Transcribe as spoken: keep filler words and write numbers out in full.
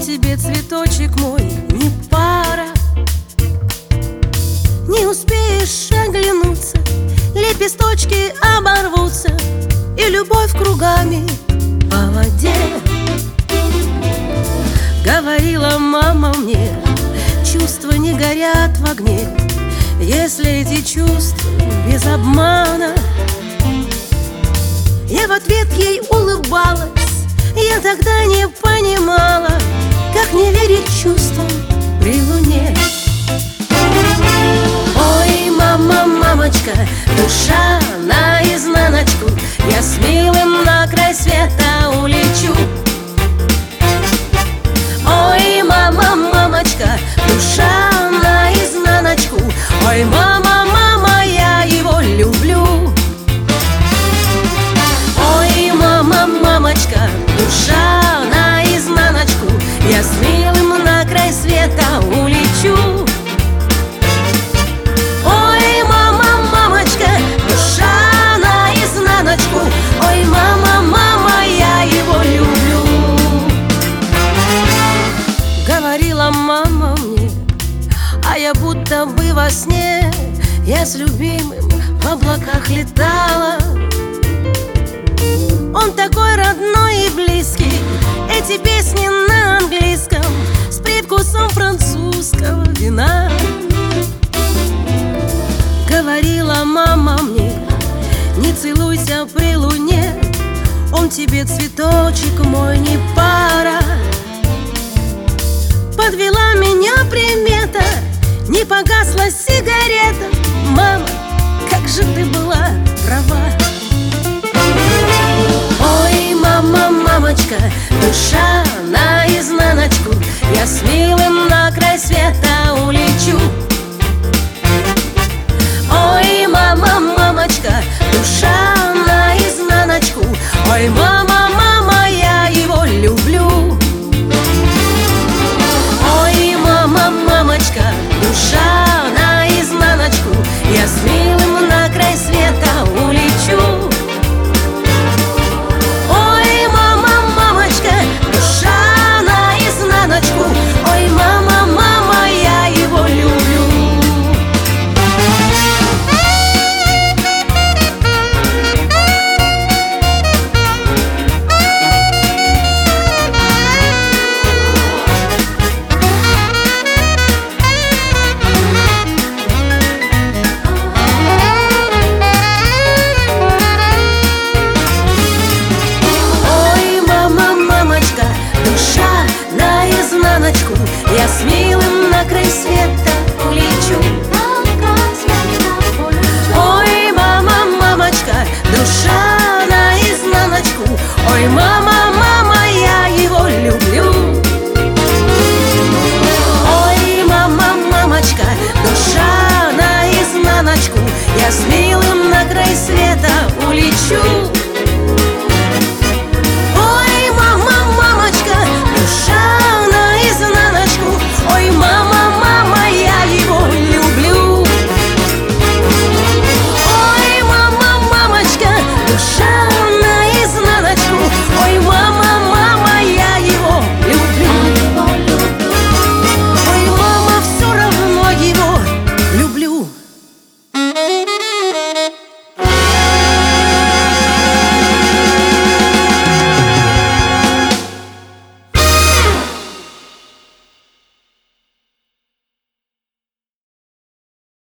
тебе, цветочек мой, не пара. Не успеешь оглянуться, лепесточки оборвутся, и любовь кругами по воде. Говорила мама мне, чувства не горят в огне, если эти чувства без обмана. Я в ответ ей улыбалась, я тогда не понимала, как не верить чувствам при луне. Ой, мама, мамочка, душа наизнаночку, я с милым на край света улечу. Ой, мама, мамочка, душа наизнаночку, ой, мама, мама, я его люблю. Ой, мама, мамочка, душа наизнаночку, я с милым на край света улечу. Ой, мама, мамочка, душа наизнаночку, ой, мама, мама, я его люблю. Говорила мама мне, а я будто бы во сне, я с любимым в облаках летала. Он такой родной и близкий, эти песни на английском с привкусом французского вина. Говорила мама мне, не целуйся при луне, он тебе, цветочек мой, не пара. Подвела меня примета, не погасла сигарета, мама, как же ты была права. Ой, мама, мамочка, душа наизнаночку, я с милым на край света